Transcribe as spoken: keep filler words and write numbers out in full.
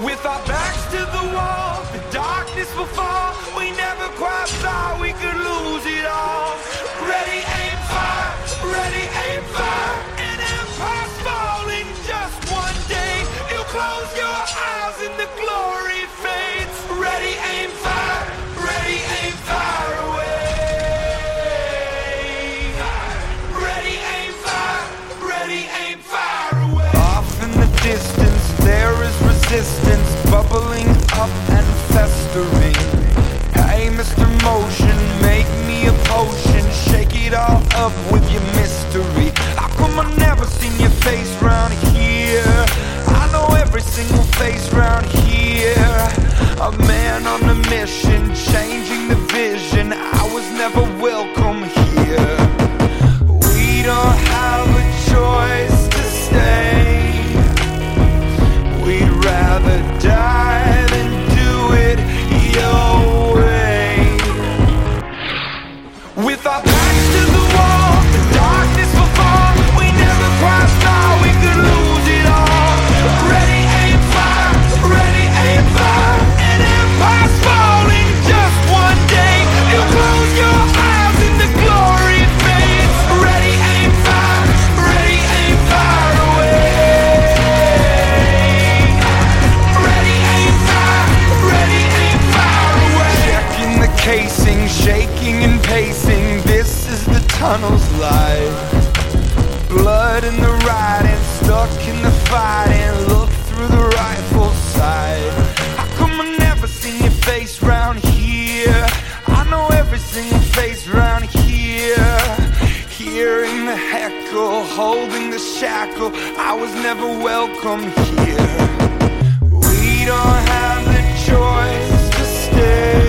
With our backs to the wall, the darkness will fall. We never quite thought we could lose it all. Ready, aim, fire. Ready, aim, fire. An empire's falling just one day. You close your eyes and the glory fades. Ready, aim, fire. Ready, aim, fire away. Ready, aim, fire. Ready, aim, fire away. Off in the distance there is resistance, bubbling up and festering. Hey, Mister Motion, make me a potion. Shake it all up with your mystery. How come I never seen your face round here? I know every single face round here. A man on a mission, changing the vision. I was never welcome here. We don't have a choice to stay. We'd rather die than do it your way. With our backs to the wall, the darkness will fall. We never quite thought we could lose it all. Ready, aim, fire. Ready, aim, fire. An empire's falling just one day. You close your eyes and the glory fades. Ready, aim, fire. Ready, aim, fire away. Ready, aim, fire. Ready, aim, fire away. Checking the casing, shaking and pacing. This is the tunnel's life. Blood in the riding, stuck in the fighting. Look through the rifle sight. How come I never seen your face round here? I know every single face round here. Hearing the heckle, holding the shackle. I was never welcome here. We don't have the choice to stay.